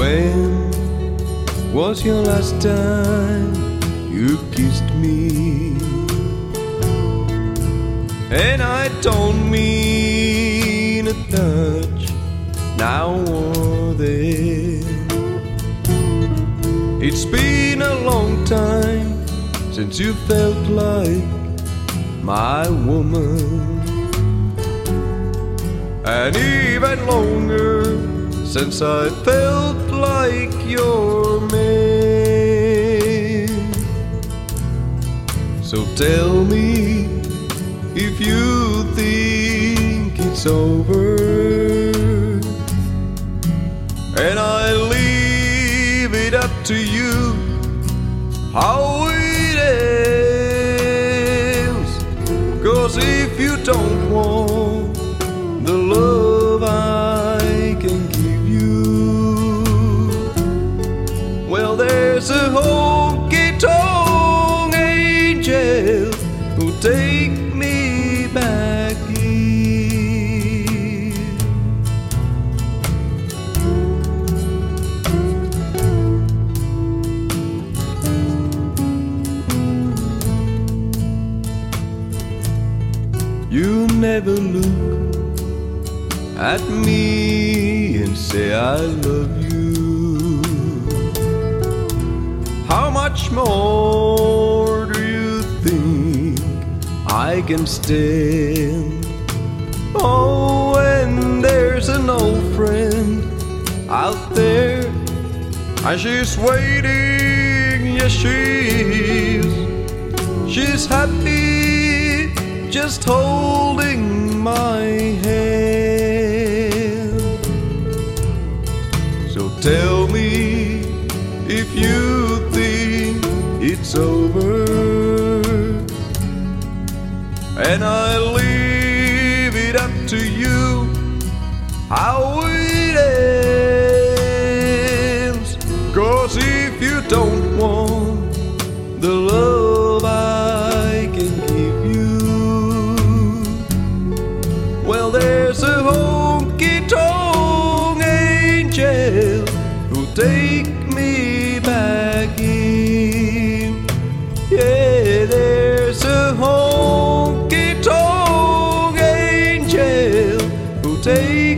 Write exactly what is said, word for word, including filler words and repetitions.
When was your last time you kissed me? And I don't mean a touch now or then. It's been a long time since you felt like my woman, and even longer since I felt like your man. So tell me if you think it's over, and I leave it up to you how it ends. 'Cause if you don't want the love I can give you, well, there's a honky-tonk angel who'll take me back in. You never look at me and say I love you. How much more do you think I can stand? Oh, when there's an old friend out there and she's waiting, yes she is. She's happy just holding my hand. So tell me if you think it's over, and I leave it up to you how it ends. 'Cause if you don't want the love I can give you, well, there's a honky-tonk angel who'll take me back in. Yeah, there's a honky-tonk angel who'll take